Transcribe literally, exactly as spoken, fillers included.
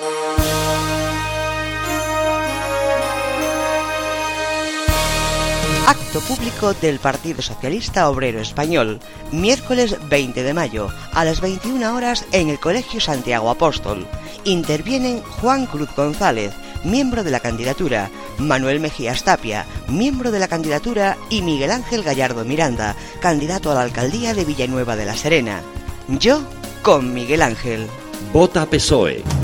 Acto público del Partido Socialista Obrero Español, miércoles veinte de mayo, a las veintiuna horas en el Colegio Santiago Apóstol. Intervienen Juan Cruz González, miembro de la candidatura, Manuel Mejías Tapia, miembro de la candidatura, y Miguel Ángel Gallardo Miranda, candidato a la alcaldía de Villanueva de la Serena. Yo con Miguel Ángel. Vota P S O E.